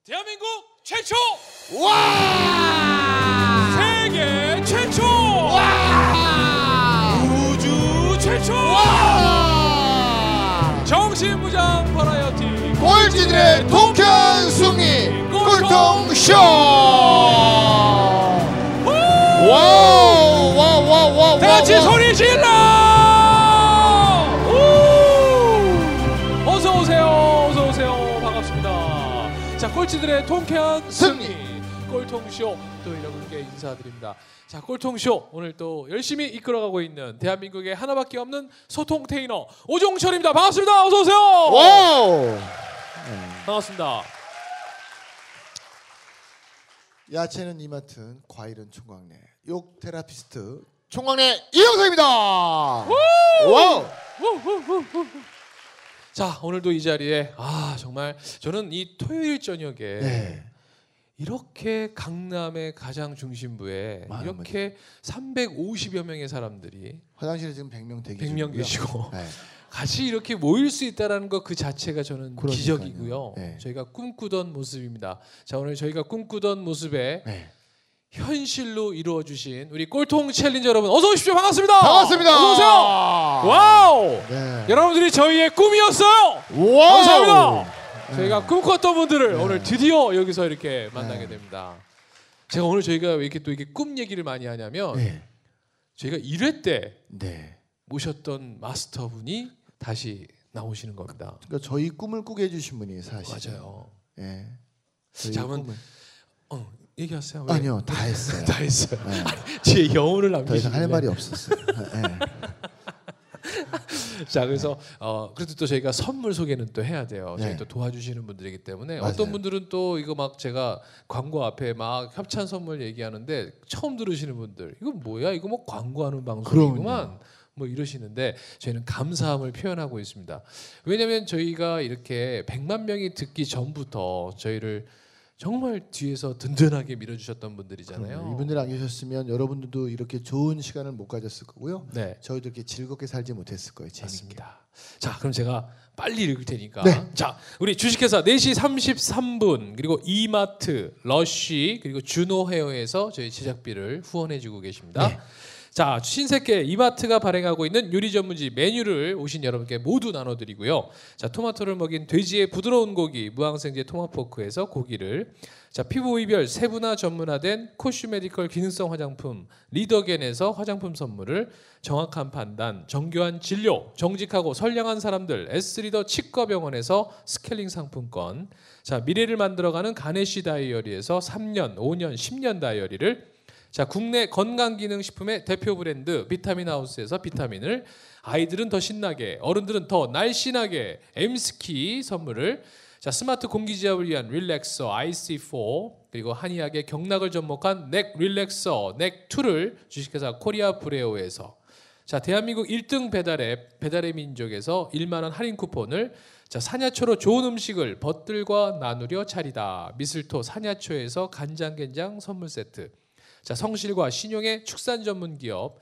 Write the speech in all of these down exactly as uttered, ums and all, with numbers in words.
대한민국 최초! 와! 세계 최초! 와! 우주 최초! 와! 정신무장 버라이어티 꼴찌들의 통쾌한 승리 꼴통쇼! 와우! 와우! 와우! 와우! 다 같이 소리 질러! 어서 오세요. 어서 오세요. 반갑습니다. 자, 꼴찌들의 통쾌한 승리, 승리. 꼴통쇼 또 여러분께 인사드립니다. 자, 꼴통쇼 오늘 또 열심히 이끌어가고 있는 대한민국에 하나밖에 없는 소통 테이너 오종철입니다. 반갑습니다. 어서 오세요. 와우! 반갑습니다. 야채는 이마트, 과일은 총각내. 욕 테라피스트 총각내 이영석입니다. 와우! 자, 오늘도 이 자리에 아 정말 저는 이 토요일 저녁에 네. 이렇게 강남의 가장 중심부에 이렇게 맞아. 삼백오십여 명의 사람들이 화장실에 지금 백 명 대기 백 명 계시고 네. 같이 이렇게 모일 수 있다는 것 그 자체가 저는 그러니까요. 기적이고요. 네. 저희가 꿈꾸던 모습입니다. 자, 오늘 저희가 꿈꾸던 모습에 네. 현실로 이루어 주신 우리 꼴통 챌린저 여러분 어서 오십시오. 반갑습니다. 반갑습니다. 어서 오세요. 와우. 네. 여러분들이 저희의 꿈이었어요. 와우. 감사합니다. 네. 저희가 꿈꿨던 분들을 네. 오늘 드디어 여기서 이렇게 만나게 네. 됩니다. 제가 오늘 저희가 왜 이렇게 또 이렇게 꿈 얘기를 많이 하냐면 네. 저희가 일 회 때 네. 모셨던 마스터분이 다시 나오시는 겁니다. 그러니까 저희 꿈을 꾸게 해주신 분이 사실. 맞아요. 네. 자, 그러면 어, 얘기하세요. 왜? 아니요, 다 했어요. 다 했어요. 네. 제 여운을 남기시는데. 더 이상 할 말이 없었어요. 네. 자, 그래서 어 그래도 또 저희가 선물 소개는 또 해야 돼요. 네. 저희 또 도와주시는 분들이기 때문에 맞아요. 어떤 분들은 또 이거 막 제가 광고 앞에 막 협찬 선물 얘기하는데 처음 들으시는 분들 이거 뭐야? 이거 뭐 광고하는 방송이구만. 뭐 이러시는데 저희는 감사함을 표현하고 있습니다. 왜냐하면 저희가 이렇게 백만 명이 듣기 전부터 저희를 정말 뒤에서 든든하게 밀어주셨던 분들이잖아요. 그럼요. 이분들 안 계셨으면 여러분들도 이렇게 좋은 시간을 못 가졌을 거고요. 네. 저희도 이렇게 즐겁게 살지 못했을 거예요. 재밌게. 맞습니다. 자, 그럼 제가 빨리 읽을 테니까. 네. 자, 우리 주식회사 네 시 삼십삼 분 그리고 이마트, 러쉬 그리고 준호 헤어에서 저희 제작비를 후원해주고 계십니다. 네. 자, 신세계 이마트가 발행하고 있는 요리 전문지 메뉴를 오신 여러분께 모두 나눠드리고요. 자, 토마토를 먹인 돼지의 부드러운 고기 무항생제 토마포크에서 고기를, 자, 피부 이별 세분화 전문화된 코슈메디컬 기능성 화장품 리더겐에서 화장품 선물을, 정확한 판단 정교한 진료 정직하고 선량한 사람들 에스리더 치과병원에서 스케일링 상품권, 자, 미래를 만들어가는 가네시 다이어리에서 삼 년, 오 년, 십 년 다이어리를, 자, 국내 건강기능식품의 대표 브랜드 비타민하우스에서 비타민을, 아이들은 더 신나게 어른들은 더 날씬하게 엠스키 선물을, 자, 스마트 공기지압을 위한 릴렉서 아이씨사 그리고 한의학의 경락을 접목한 넥 릴렉서 넥이를 주식회사 코리아 브레오에서, 자, 대한민국 일 등 배달앱 배달의 민족에서 일만 원 할인 쿠폰을, 자, 사냐초로 좋은 음식을 벗들과 나누려 차리다 미슬토 사냐초에서 간장게장 선물 세트, 자, 성실과 신용의 축산 전문 기업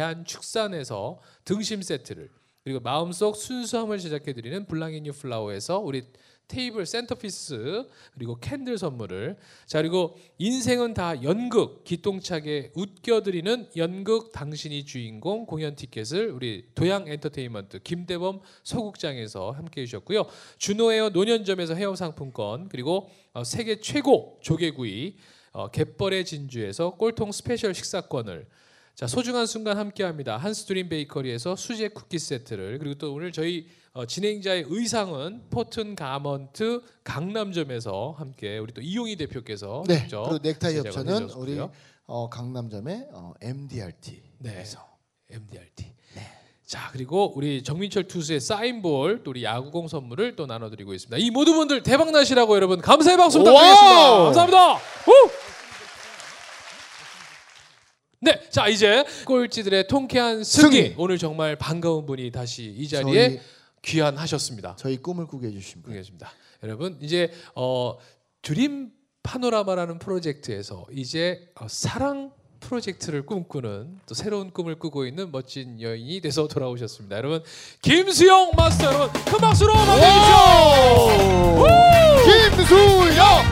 대한축산에서 등심 세트를, 그리고 마음속 순수함을 제작해드리는 블랑앤유 플라워에서 우리 테이블 센터피스 그리고 캔들 선물을, 자, 그리고 인생은 다 연극 기똥차게 웃겨드리는 연극 당신이 주인공 공연 티켓을 우리 도양 엔터테인먼트 김대범 소국장에서 함께해 주셨고요. 준호헤어 노년점에서 헤어 상품권, 그리고 어, 세계 최고 조개구이 어, 갯벌의 진주에서 꼴통 스페셜 식사권을, 자, 소중한 순간 함께합니다. 한스드림 베이커리에서 수제 쿠키 세트를, 그리고 또 오늘 저희 어, 진행자의 의상은 포튼 가먼트 강남점에서 함께 우리 또 이용희 대표께서 네. 직접 그리고 넥타이 협찬은 해주셨고요. 우리 어, 강남점의 어, 엠디알티. 네, 엠디알티. 네. 자, 그리고 우리 정민철 투수의 사인볼, 또 우리 야구공 선물을 또 나눠드리고 있습니다. 이 모든 분들 대박 나시라고 여러분 감사의 박수 부탁드리겠습니다. 감사합니다. 후! 네, 자, 이제 꼴찌들의 통쾌한 승리. 승리. 오늘 정말 반가운 분이 다시 이 자리에 저희, 귀환하셨습니다. 저희 꿈을 꾸게 해주신 분. 계십니다. 여러분, 이제 어, 드림 파노라마라는 프로젝트에서 이제 어, 사랑 프로젝트를 꿈꾸는, 또 새로운 꿈을 꾸고 있는 멋진 여인이 돼서 돌아오셨습니다. 여러분, 김수영 마스터, 여러분 큰 박수로 맞이해 주십시오. 김수영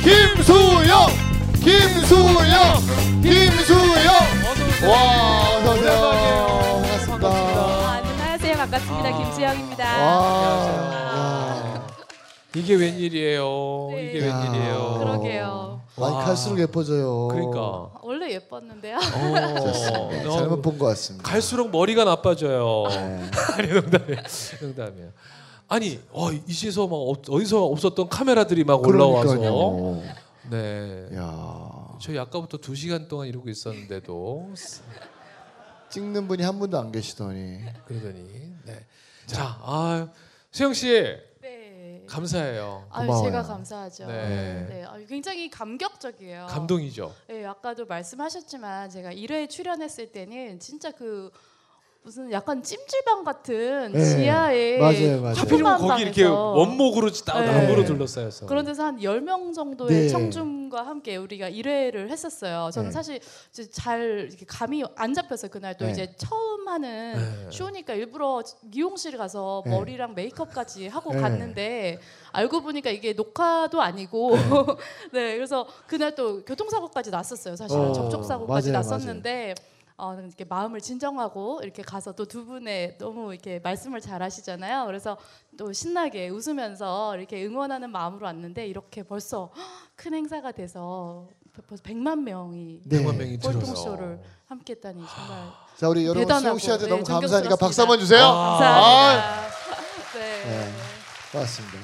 김수영, 김수영, 김수영. 와, 어서 오세요. 반갑습니다. 아, 안녕하세요. 반갑습니다. 아. 김수영입니다. 와, 이게 웬일이에요. 네. 이게 야. 웬일이에요. 그러게요. 많이 와. 갈수록 예뻐져요. 그러니까. 원래 예뻤는데요. 어, 네, 너무 잘못 본 것 같습니다. 갈수록 머리가 나빠져요. 네. 아니 농담이에요. 농담이에요. 아니 어, 이시에서 막 어- 어디서 없었던 카메라들이 막 올라와서. 그러니까요. 네. 야, 저희 아까부터 두 시간 동안 이러고 있었는데도 찍는 분이 한 분도 안 계시더니. 그러더니. 네. 자, 아, 수영 씨 네. 감사해요. 아유, 고마워요. 제가 감사하죠. 네. 네. 아유, 굉장히 감격적이에요. 감동이죠. 네, 아까도 말씀하셨지만 제가 일 회에 출연했을 때는 진짜 그 무슨 약간 찜질방 같은 네. 지하에 맞아요, 맞아요. 하필이면 거기 이렇게 방에서 원목으로 딱 네. 나무로 둘러싸여서. 그런 데서 한 열 명 정도의 네. 청중과 함께 우리가 일 회를 했었어요. 저는 네. 사실 이제 잘 이렇게 감이 안 잡혀서 그날 또 네. 이제 처음 하는 네. 쇼니까 일부러 미용실 가서 네. 머리랑 메이크업까지 하고 네. 갔는데 알고 보니까 이게 녹화도 아니고 네, 그래서 그날 또 교통사고까지 났었어요. 사실 어, 접촉사고까지 맞아요, 났었는데 어, 이렇게 마음을 진정하고 이렇게 가서 또 두 분의 너무 이렇게 말씀을 잘하시잖아요. 그래서 또 신나게 웃으면서 이렇게 응원하는 마음으로 왔는데 이렇게 벌써 큰 행사가 돼서 벌써 백만 명이 네. 백만 명이 들어서. 폴통쇼를 함께했다니 정말 자, 우리 여러분 대단하고, 수영 씨한테 네, 너무 감사하니까 존경스럽습니다. 박수 한번 주세요. 아. 감사합니다. 네. 네. 고맙습니다.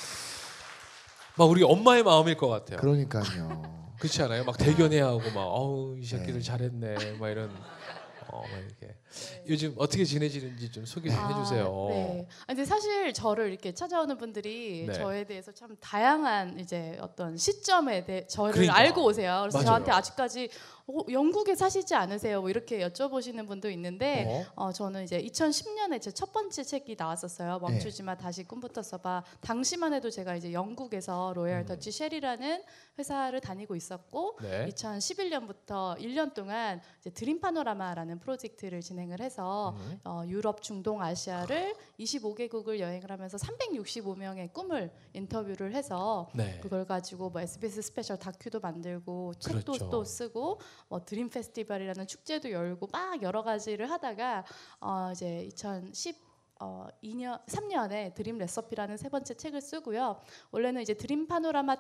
막 우리 엄마의 마음일 것 같아요. 그러니까요. 그렇지 않아요? 막 대견해 하고 막 어우 이 새끼들 네. 잘했네 막 이런 어, 막 이렇게 요즘 어떻게 지내시는지 좀 소개 좀 아, 해주세요. 네. 아, 근데 사실 저를 이렇게 찾아오는 분들이 네. 저에 대해서 참 다양한 이제 어떤 시점에 대해 저를 그러니까. 알고 오세요. 그래서 맞아요. 저한테 아직까지 어, 영국에 사시지 않으세요? 뭐 이렇게 여쭤보시는 분도 있는데 어? 어, 저는 이제 이천십 년에 제 첫 번째 책이 나왔었어요. 멈추지마 다시 꿈부터 써봐. 당시만 해도 제가 이제 영국에서 로얄 더치 쉘이라는 회사를 다니고 있었고 네. 이천십일 년부터 일 년 동안 이제 드림 파노라마라는 프로젝트를 진행을 해서 음. 어, 유럽, 중동, 아시아를 이십오 개국을 여행을 하면서 삼백육십오 명의 꿈을 인터뷰를 해서 네. 그걸 가지고 뭐 에스비에스 스페셜 다큐도 만들고 책도 그렇죠. 또 쓰고 뭐 드림 페스티벌이라는 축제도 열고 막 여러 가지를 하다가 어, 이제 이천십 어, 이 년, 삼 년에 드림 레서피라는 세 번째 책을 쓰고요. 원래는 이제 드림 파노라마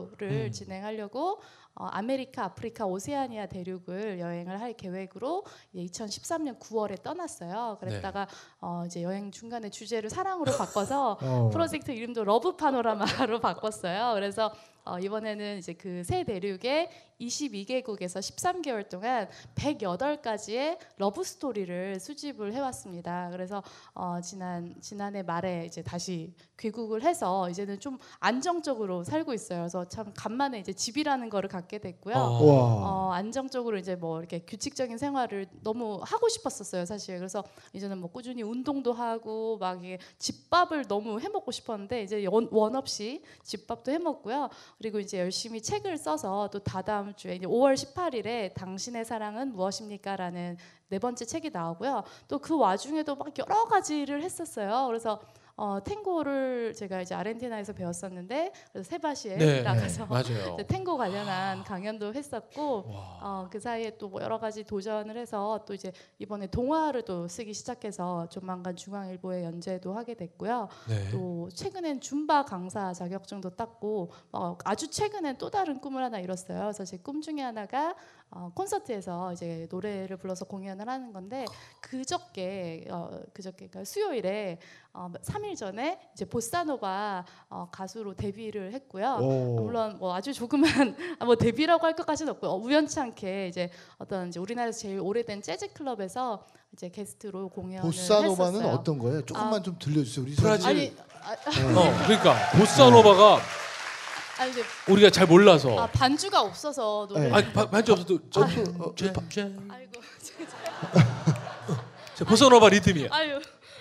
이를 음. 진행하려고 어, 아메리카, 아프리카, 오세아니아 대륙을 여행을 할 계획으로 이제 이천십삼 년 구월에 떠났어요. 그랬다가 네. 어, 이제 여행 중간에 주제를 사랑으로 바꿔서 어. 프로젝트 이름도 러브 파노라마로 바꿨어요. 그래서 어, 이번에는 이제 그 세 대륙의 이십이 개국에서 십삼 개월 동안 백여덟 가지의 러브 스토리를 수집을 해왔습니다. 그래서 어, 지난 지난해 말에 이제 다시 귀국을 해서 이제는 좀 안정적으로 살고 있어요. 그래서 참 간만에 이제 집이라는 거를 갖게 됐고요. 어. 와. 어, 안정적으로 이제 뭐 이렇게 규칙적인 생활을 너무 하고 싶었었어요, 사실. 그래서 이제는 뭐 꾸준히 운동도 하고 막 이게 집밥을 너무 해 먹고 싶었는데 이제 원, 원 없이 집밥도 해 먹고요. 그리고 이제 열심히 책을 써서 또 다다음 주에 이제 오월 십팔일에 당신의 사랑은 무엇입니까라는 네 번째 책이 나오고요. 또 그 와중에도 막 여러 가지를 했었어요. 그래서 어, 탱고를 제가 이제 아르헨티나에서 배웠었는데 그래서 세바시에 네, 나가서 맞아요. 이제 탱고 관련한 강연도 했었고 어, 그 사이에 또 뭐 여러 가지 도전을 해서 또 이제 이번에 동화를 또 쓰기 시작해서 조만간 중앙일보에 연재도 하게 됐고요. 네. 또 최근엔 줌바 강사 자격증도 땄고 어, 아주 최근엔 또 다른 꿈을 하나 이뤘어요. 그래서 제 꿈 중에 하나가 어, 콘서트에서 이제 노래를 불러서 공연을 하는 건데 그저께 어, 그저께 그러니까 수요일에 어, 삼 일 전에 이제 보사노바 어, 가수로 데뷔를 했고요. 오. 물론 뭐 아주 조그만 뭐 데뷔라고 할 것까지는 없고 어, 우연치 않게 이제 어떤 이제 우리나라에서 제일 오래된 재즈 클럽에서 이제 게스트로 공연을 보사노바는 했었어요. 어떤 거예요? 조금만 아. 좀 들려주세요. 우리 브라질. 사실- 아니 아, 어, 그러니까 보사노바가 아니 이제 우리가 잘 몰라서. 아, 반주가 없어서 노래. 네. 아, 바- 반주 없어도 저, 어, 저, 저, 저, 아이고 저 보사노바 리듬이야. 아유.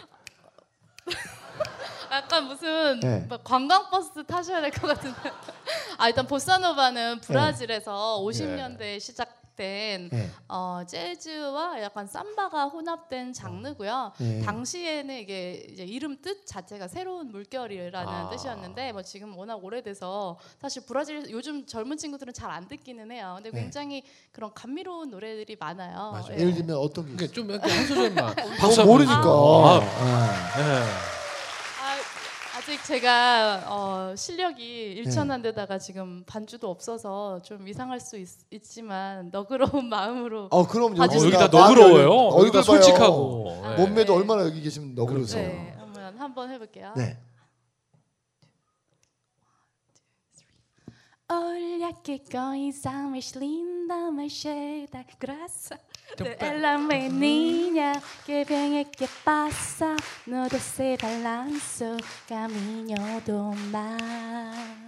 약간 무슨 네. 막 관광버스 타셔야 될 것 같은데. 아 일단 보사노바는 브라질에서 오십 년대에 시작. 혼합된 네. 어, 재즈와 약간 삼바가 혼합된 장르고요. 네. 당시에는 이게 이제 이름 뜻 자체가 새로운 물결이라는 아. 뜻이었는데 뭐 지금 워낙 오래돼서 사실 브라질 요즘 젊은 친구들은 잘 안 듣기는 해요. 근데 네. 굉장히 그런 감미로운 노래들이 많아요. 맞아요. 예. 예를 들면 어떤 게 그러니까 있어요? 좀 이렇게 한 소절만. 어, 모르니까. 아, 아. 네. 아, 아직 제가 어, 실력이 일천한데다가 지금 반주도 없어서 좀 이상할 수 있, 있지만 너그러운 마음으로 어, 그럼 어, 봐주세요. 여기다 마음이 너그러워요. 열려- 얼굴 여기다 봐요. 솔직하고. 아, 네. 몸매도 네. 얼마나 여기 계시면 너그러세요. 네, 한번 한번 해볼게요. 네. Olha que coisa mais linda, mais cheia de graça. Então, Ela menina que vem e que passa no doce balanço caminho do mar.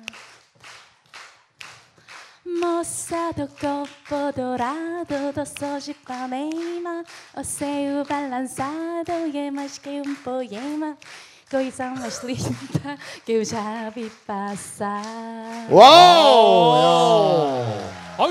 Moça do corpo dourado do sol de Ipanema, o seu balançado é mais que um poema. Coisa mais linda que eu já vi passar. 와우! 아유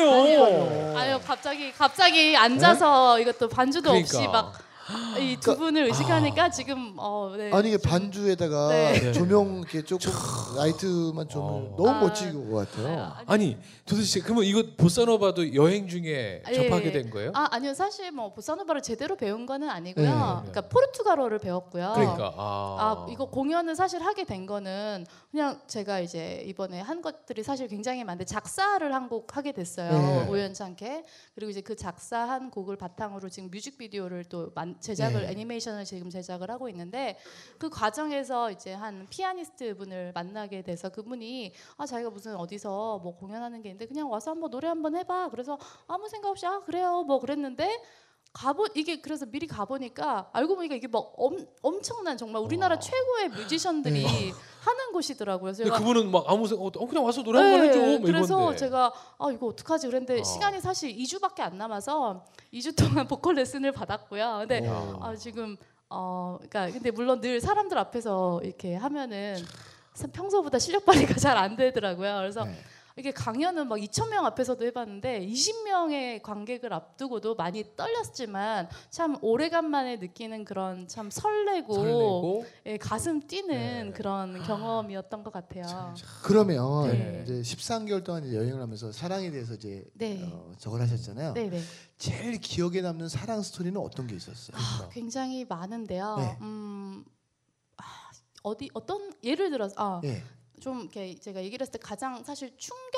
잘하네요. 아유 갑자기 갑자기 앉아서 이것도 반주도 그러니까. 없이 막 이 두 분을 의식하니까 지금 어 네. 아니 이게 좀- 반주에다가 네. 조명 이렇게 조금 라이트만 좀 어. 너무 아. 멋진 것 같아요. 아유, 아니 도대체 그러면 이거 보사노바도 여행 중에 아, 예, 접하게 예. 된 거예요? 아 아니요 사실 뭐 보사노바를 제대로 배운 거는 아니고요. 네. 그러니까 포르투갈어를 배웠고요. 그러니까 아, 아 이거 공연을 사실 하게 된 거는 그냥 제가 이제 이번에 한 것들이 사실 굉장히 많은데 작사를 한 곡 하게 됐어요. 네. 우연찮게. 그리고 이제 그 작사한 곡을 바탕으로 지금 뮤직비디오를 또 만, 제작을 네. 애니메이션을 지금 제작을 하고 있는데 그 과정에서 이제 한 피아니스트 분을 만나게 돼서 그분이 아 자기가 무슨 어디서 뭐 공연하는 게 있는데 그냥 와서 한번 노래 한번 해봐. 그래서 아무 생각 없이 아 그래요 뭐 그랬는데 가보 이게 그래서 미리 가보니까 알고 보니까 이게 막 엄, 엄청난 정말 우리나라 와. 최고의 뮤지션들이 하는 곳이더라고요. 근데 제가 그분은 막 아무 생각 어 그냥 와서 노래 한번 네, 해줘 뭐 그래서 이건데. 제가 아 이거 어떡하지 그랬는데 어. 시간이 사실 이 주밖에 안 남아서 이 주 동안 보컬 레슨을 받았고요. 근데 어. 아 지금 어 그러니까 근데 물론 늘 사람들 앞에서 이렇게 하면은 평소보다 실력 발휘가 잘 안 되더라고요. 그래서 네. 이게 강연은 막 이천 명 앞에서도 해봤는데 이십 명의 관객을 앞두고도 많이 떨렸지만 참 오래간만에 느끼는 그런 참 설레고, 설레고 예, 가슴 뛰는 네. 그런 경험이었던 것 같아요. 그러면 네. 이제 십삼 개월 동안 이제 여행을 하면서 사랑에 대해서 이제 네, 어, 저걸 하셨잖아요. 네, 네. 제일 기억에 남는 사랑 스토리는 어떤 게 있었어요? 아, 굉장히 많은데요. 네. 음, 아, 어디 어떤 예를 들어서 아, 예. 좀 이렇게 제가 얘기를 했을 때 가장 사실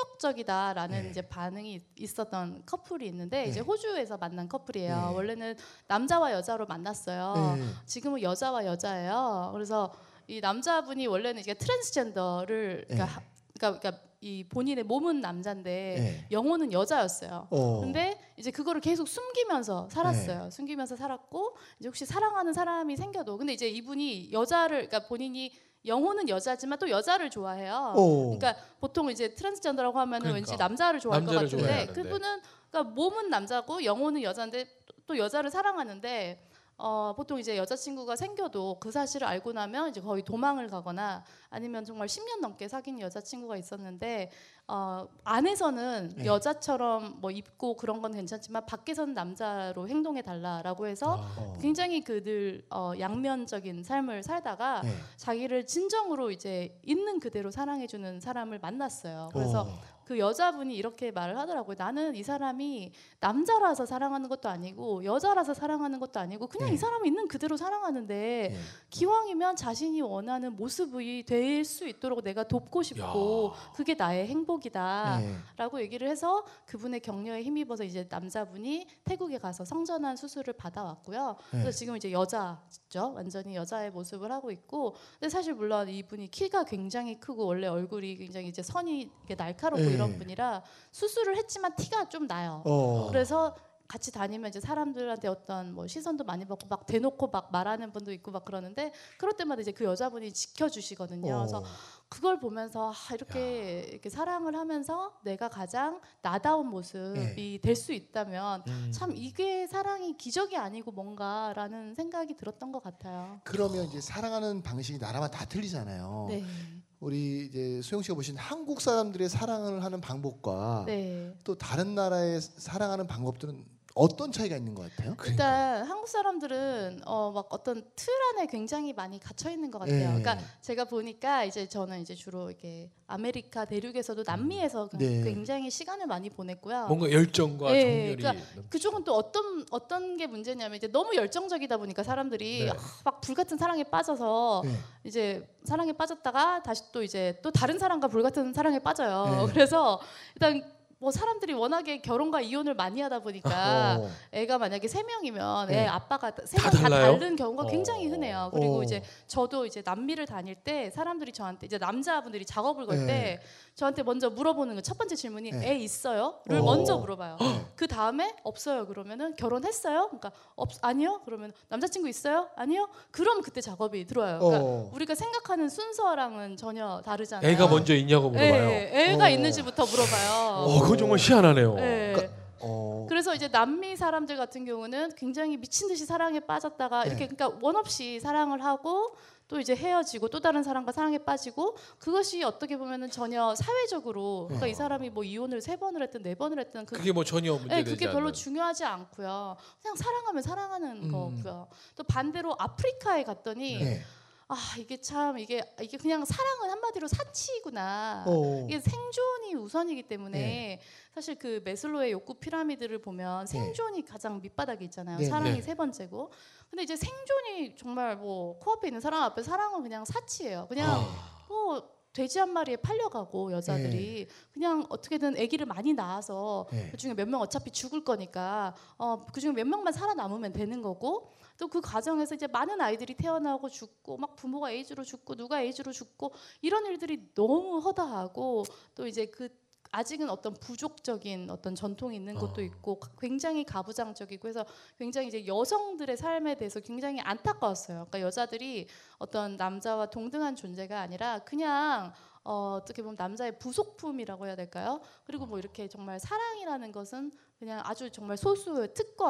충격적이다라는 네. 이제 반응이 있었던 커플이 있는데 네. 이제 호주에서 만난 커플이에요. 네. 원래는 남자와 여자로 만났어요. 네. 지금은 여자와 여자예요. 그래서 이 남자분이 원래는 이게 트랜스젠더를 그러니까, 네. 하- 그러니까, 그러니까 이 본인의 몸은 남자인데 네. 영혼은 여자였어요. 어. 근데 이제 그거를 계속 숨기면서 살았어요. 숨기면서 살았고 이제 혹시 사랑하는 사람이 생겨도 근데 이제 이분이 여자를 그러니까 본인이 영혼은 여자지만 또 여자를 좋아해요. 어. 그러니까 보통 이제 트랜스젠더라고 하면은 그러니까. 왠지 남자를 좋아할 것 남자를 같은데 좋아하는데. 그분은 그러니까 몸은 남자고 영혼은 여자인데 또 여자를 사랑하는데 어, 보통 이제 여자친구가 생겨도 그 사실을 알고 나면 이제 거의 도망을 가거나 아니면 정말 십 년 넘게 사귄 여자친구가 있었는데 어, 안에서는 네. 여자처럼 뭐 입고 그런 건 괜찮지만 밖에서는 남자로 행동해 달라라고 해서 아, 어. 굉장히 그들 어, 양면적인 삶을 살다가 네. 자기를 진정으로 이제 있는 그대로 사랑해주는 사람을 만났어요. 그래서 어. 그 여자분이 이렇게 말을 하더라고요. 나는 이 사람이 남자라서 사랑하는 것도 아니고 여자라서 사랑하는 것도 아니고 그냥 네. 이 사람이 있는 그대로 사랑하는데 네. 기왕이면 자신이 원하는 모습이 될 수 있도록 내가 돕고 싶고 야. 그게 나의 행복이다. 네. 라고 얘기를 해서 그분의 격려에 힘입어서 이제 남자분이 태국에 가서 성전환 수술을 받아왔고요. 네. 그래서 지금 이제 여자죠. 완전히 여자의 모습을 하고 있고. 근데 사실 물론 이분이 키가 굉장히 크고 원래 얼굴이 굉장히 이제 선이 이렇게 날카롭고 네. 이런 분이라 수술을 했지만 티가 좀 나요. 어. 그래서 같이 다니면 이제 사람들한테 어떤 뭐 시선도 많이 받고 막 대놓고 막 말하는 분도 있고 막 그러는데 그럴 때마다 이제 그 여자분이 지켜주시거든요. 어. 그래서 그걸 보면서 아, 이렇게 이렇게 사랑을 하면서 내가 가장 나다운 모습이 될 수 있다면 음. 참 이게 사랑이 기적이 아니고 뭔가라는 생각이 들었던 것 같아요. 그러면 이제 사랑하는 방식이 나라마다 다 틀리잖아요. 네. 우리 이제 수영 씨가 보신 한국 사람들의 사랑을 하는 방법과 네. 또 다른 나라의 사랑하는 방법들은 어떤 차이가 있는 것 같아요? 일단 한국 사람들은 어 막 어떤 틀 안에 굉장히 많이 갇혀 있는 것 같아요. 네. 그러니까 제가 보니까 이제 저는 이제 주로 이렇게 아메리카 대륙에서도 남미에서 네. 굉장히 시간을 많이 보냈고요. 뭔가 열정과 네, 정열이 그러니까 넘치죠. 그쪽은 또 어떤 어떤 게 문제냐면 이제 너무 열정적이다 보니까 사람들이 네. 아, 막 불같은 사랑에 빠져서 네. 이제 사랑에 빠졌다가 다시 또 이제 또 다른 사람과 불같은 사랑에 빠져요. 네. 그래서 일단 뭐 사람들이 워낙에 결혼과 이혼을 많이 하다 보니까 어. 애가 만약에 세 명이면 네. 애 아빠가 세 명 다 달라요? 다른 경우가 어. 굉장히 흔해요. 그리고 어. 이제 저도 이제 남미를 다닐 때 사람들이 저한테 이제 남자분들이 작업을 걸 때 네. 저한테 먼저 물어보는 거 첫 번째 질문이 네. 애 있어요?를 어. 먼저 물어봐요. 네. 그 다음에 없어요. 그러면은 결혼했어요? 그러니까 없 아니요. 그러면 남자친구 있어요? 아니요. 그럼 그때 작업이 들어와요. 그러니까 어. 우리가 생각하는 순서랑은 전혀 다르잖아요. 애가 먼저 있냐고 물어봐요. 네, 애가 어. 있는지부터 물어봐요. 어, 그거 정말 희한하네요. 네. 그러니까, 어. 그래서 이제 남미 사람들 같은 경우는 굉장히 미친 듯이 사랑에 빠졌다가 네. 이렇게 그러니까 원 없이 사랑을 하고 또 이제 헤어지고 또 다른 사람과 사랑에 빠지고 그것이 어떻게 보면은 전혀 사회적으로 그러니까 어. 이 사람이 뭐 이혼을 세 번을 했든 네 번을 했든 그 그게 뭐 전혀 네, 문제되지 그게 별로 않는. 중요하지 않고요. 그냥 사랑하면 사랑하는 음. 거고요. 또 반대로 아프리카에 갔더니 네. 아 이게 참 이게 이게 그냥 사랑은 한마디로 사치구나. 어. 이게 생존이 우선이기 때문에 네. 사실 그 메슬로의 욕구 피라미드를 보면 생존이 가장 밑바닥에 있잖아요. 네, 사랑이 네. 세 번째고. 근데 이제 생존이 정말 뭐 코앞에 있는 사람 앞에 사랑은 그냥 사치예요. 그냥 아. 뭐 돼지 한 마리에 팔려가고 여자들이 그냥 어떻게든 아기를 많이 낳아서 네. 그중에 몇 명 어차피 죽을 거니까 어, 그중에 몇 명만 살아남으면 되는 거고 또 그 과정에서 이제 많은 아이들이 태어나고 죽고 막 부모가 에이즈로 죽고 누가 에이즈로 죽고 이런 일들이 너무 허다하고 또 이제 그 아직은 어떤 부족적인 어떤 전통이 있는 것도 어. 있고 굉장히 가부장적이고 해서 굉장히 이제 여성들의 삶에 대해서 굉장히 안타까웠어요. 그러니까 여자들이 어떤 남자와 동등한 존재가 아니라 그냥 어, 어떻게 보면 남자의 부속품이라고 해야 될까요? 그리고 뭐 이렇게 정말 사랑이라는 것은 그냥 아주 정말 소수의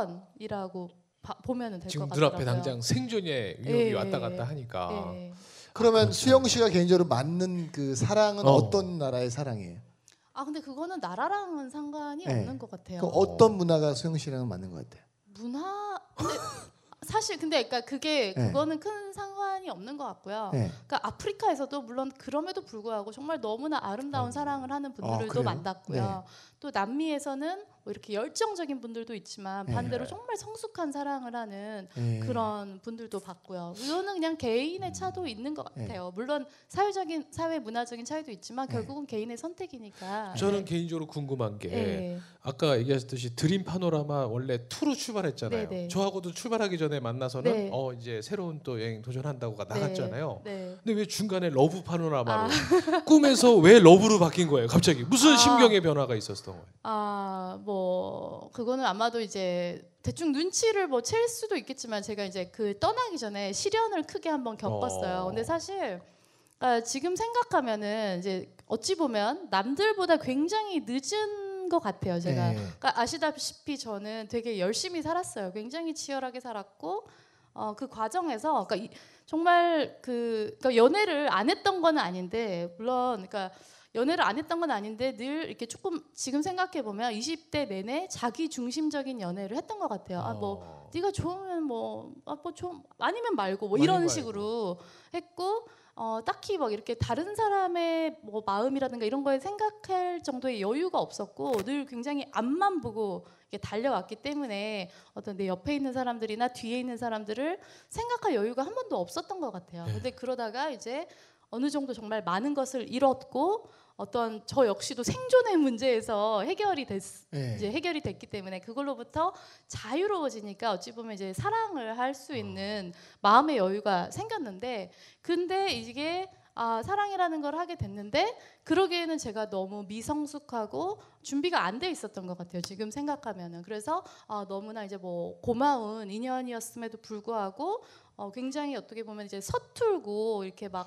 특권이라고 바, 보면은 될 것 지금 같더라고요. 눈앞에 당장 생존의 위협이 예, 왔다 예, 갔다 하니까. 예. 그러면 그렇죠. 수영 씨가 개인적으로 맞는 그 사랑은 어. 어. 떤 나라의 사랑이에요? 아 근데 그거는 나라랑은 상관이 네. 없는 것 같아요. 그 어떤 문화가 수영 씨랑은 맞는 것 같아요? 문화 근데 사실 근데 그러니까 그게 네. 그거는 큰 상관이 없는 것 같고요. 네. 그러니까 아프리카에서도 물론 그럼에도 불구하고 정말 너무나 아름다운 사랑을 하는 아, 분들도 그래요? 만났고요. 또 남미에서는 뭐 이렇게 열정적인 분들도 있지만 네. 반대로 정말 성숙한 사랑을 하는 네. 그런 분들도 봤고요. 이거는 그냥 개인의 차도 있는 것 네. 같아요. 물론 사회적인 사회 문화적인 차이도 있지만 네. 결국은 개인의 선택이니까. 저는 네. 개인적으로 궁금한 게 네. 아까 얘기하셨듯이 드림 파노라마 원래 투로 출발했잖아요. 네, 네. 저하고도 출발하기 전에 만나서는 네. 어 이제 새로운 또 여행 도전한다고 나갔잖아요. 네. 네. 근데 왜 중간에 러브 파노라마로 아. 꿈에서 왜 러브로 바뀐 거예요? 갑자기 무슨 아. 심경의 변화가 있었던 거예요? 아, 뭐 그거는 아마도 이제 대충 눈치를 뭐 챌 수도 있겠지만 제가 이제 그 떠나기 전에 시련을 크게 한번 겪었어요. 어. 근데 사실 아, 지금 생각하면은 이제 어찌 보면 남들보다 굉장히 늦은 것 같아요. 제가 네. 그러니까 아시다시피 저는 되게 열심히 살았어요. 굉장히 치열하게 살았고 어, 그 과정에서 그러니까 이, 정말 그 그러니까 연애를 안 했던 건 아닌데 물론 그러니까 연애를 안 했던 건 아닌데 늘 이렇게 조금 지금 생각해 보면 이십 대 내내 자기 중심적인 연애를 했던 것 같아요. 아 뭐 어. 네가 좋으면 뭐아뭐좀 아니면 말고 뭐 아니면 이런 말고. 식으로 했고 어 딱히 막 이렇게 다른 사람의 뭐 마음이라든가 이런 거에 생각할 정도의 여유가 없었고 늘 굉장히 앞만 보고 이렇게 달려왔기 때문에 어떤 내 옆에 있는 사람들이나 뒤에 있는 사람들을 생각할 여유가 한 번도 없었던 것 같아요. 네. 근데 그러다가 이제 어느 정도 정말 많은 것을 잃었고 어떤 저 역시도 생존의 문제에서 해결이 됐 네. 이제 해결이 됐기 때문에 그걸로부터 자유로워지니까 어찌 보면 이제 사랑을 할 수 있는 마음의 여유가 생겼는데 근데 이게 아, 사랑이라는 걸 하게 됐는데 그러기에는 제가 너무 미성숙하고 준비가 안 돼 있었던 것 같아요. 지금 생각하면은 그래서 아, 너무나 이제 뭐 고마운 인연이었음에도 불구하고 어, 굉장히 어떻게 보면 이제 서툴고 이렇게 막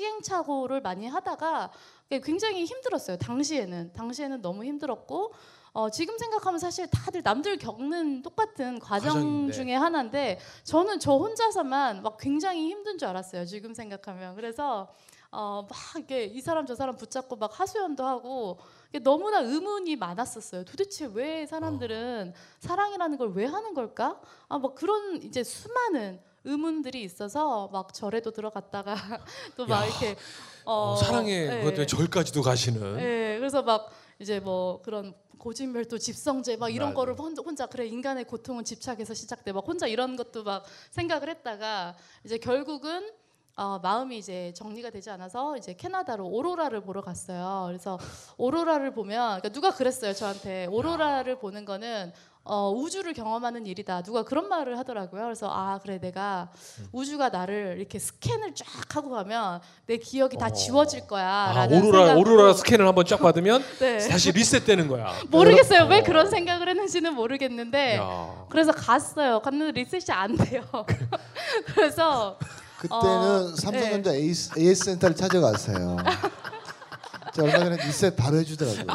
시행착오를 많이 하다가 굉장히 힘들었어요. 당시에는 당시에는 너무 힘들었고 어, 지금 생각하면 사실 다들 남들 겪는 똑같은 과정 과정인데. 중에 하나인데 저는 저 혼자서만 막 굉장히 힘든 줄 알았어요. 지금 생각하면 그래서 어, 막 이게 이 사람 저 사람 붙잡고 막 하소연도 하고 이게 너무나 의문이 많았었어요. 도대체 왜 사람들은 사랑이라는 걸 왜 하는 걸까? 아, 뭐 그런 이제 수많은 의문들이 있어서 막 절에도 들어갔다가 또 막 이렇게 어, 어, 사랑의 네. 그것 때문에 절까지도 가시는. 네, 그래서 막 이제 뭐 그런 고진멸도 집성제 막 이런 맞아. 거를 혼자, 혼자 그래 인간의 고통은 집착에서 시작돼 막 혼자 이런 것도 막 생각을 했다가 이제 결국은 어, 마음이 이제 정리가 되지 않아서 이제 캐나다로 오로라를 보러 갔어요. 그래서 오로라를 보면 그러니까 누가 그랬어요 저한테 오로라를 보는 거는 어, 우주를 경험하는 일이다. 누가 그런 말을 하더라고요. 그래서 아 그래 내가 우주가 나를 이렇게 스캔을 쫙 하고 가면 내 기억이 다 어. 지워질 거야. 아, 라는 오로라 생각으로. 오로라 스캔을 한번 쫙 받으면 네. 다시 리셋되는 거야. 모르겠어요. 왜 어. 그런 생각을 했는지는 모르겠는데 야. 그래서 갔어요. 갔는데 리셋이 안 돼요. 그래서 그때는 어, 삼성전자 에이스, 에이에스 센터를 찾아갔어요. 저 얼마 전에 리셋 바로 해주더라고요.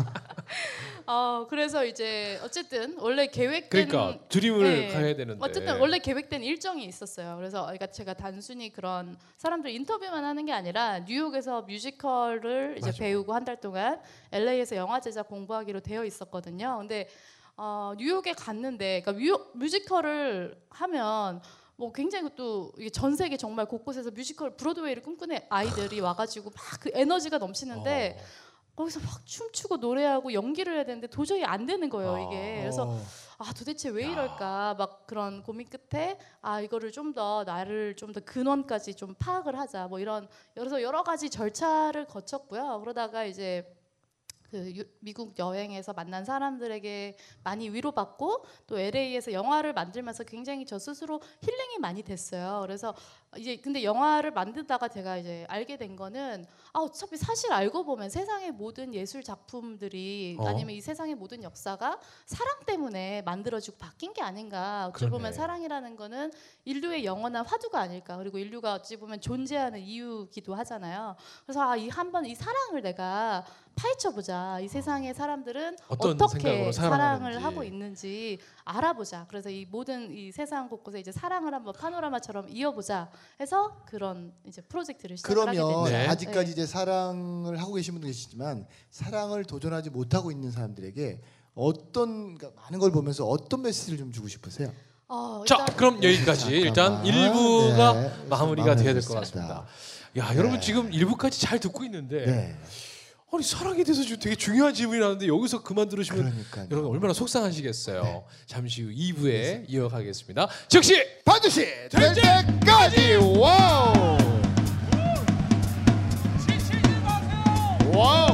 어 그래서 이제 어쨌든 원래 계획된 그러니까 드림을 네. 가야 되는데. 어쨌든 원래 계획된 일정이 있었어요. 그래서 그러니까 제가 단순히 그런 사람들 인터뷰만 하는 게 아니라 뉴욕에서 뮤지컬을 이제 맞아. 배우고 한 달 동안 엘에이에서 영화 제작 공부하기로 되어 있었거든요. 근데 어, 뉴욕에 갔는데 그러니까 뮤, 뮤지컬을 하면 뭐 굉장히 또 이게 전 세계 정말 곳곳에서 뮤지컬 브로드웨이를 꿈꾸는 아이들이 와가지고 막 그 에너지가 넘치는데 어. 거기서 막 춤추고 노래하고 연기를 해야 되는데 도저히 안 되는 거예요 아. 이게. 그래서 어. 아 도대체 왜 이럴까 막 그런 고민 끝에 아 이거를 좀 더 나를 좀 더 근원까지 좀 파악을 하자 뭐 이런 그래서 여러 가지 절차를 거쳤고요. 그러다가 이제 그 유, 미국 여행에서 만난 사람들에게 많이 위로받고 또 엘에이에서 영화를 만들면서 굉장히 저 스스로 힐링이 많이 됐어요. 그래서 이제 근데 영화를 만들다가 제가 이제 알게 된 거는 아 어차피 사실 알고 보면 세상의 모든 예술 작품들이 어. 아니면 이 세상의 모든 역사가 사랑 때문에 만들어지고 바뀐 게 아닌가. 어찌 그러네. 보면 사랑이라는 거는 인류의 영원한 화두가 아닐까. 그리고 인류가 어찌 보면 존재하는 이유기도 하잖아요. 그래서 아 이 한번 이 사랑을 내가 파헤쳐보자. 이 세상의 사람들은 어떤 어떻게 생각으로 사랑을 살아가는지. 하고 있는지 알아보자. 그래서 이 모든 이 세상 곳곳에 이제 사랑을 한번 파노라마처럼 이어보자. 해서 그런 이제 프로젝트를 시작을 하게 그러면 됐죠. 네. 아직까지 이제 사랑을 하고 계신 분도 계시지만 사랑을 도전하지 못하고 있는 사람들에게 어떤 그러니까 많은 걸 보면서 어떤 메시지를 좀 주고 싶으세요? 어, 자, 일단 그럼 여기까지 일단 잠깐만. 일부가 네, 마무리가 돼야 될 것 마무리하겠습니다. 같습니다. 야, 여러분 네. 지금 일부까지 잘 듣고 있는데 네, 아니 사랑에 대해서 지금 되게 중요한 질문이 나왔는데 여기서 그만 들으시면 그러니까요. 여러분 얼마나 속상하시겠어요. 네. 잠시 후 이 부에 이어가겠습니다. 즉시 반드시 될 때까지 와우. 와우.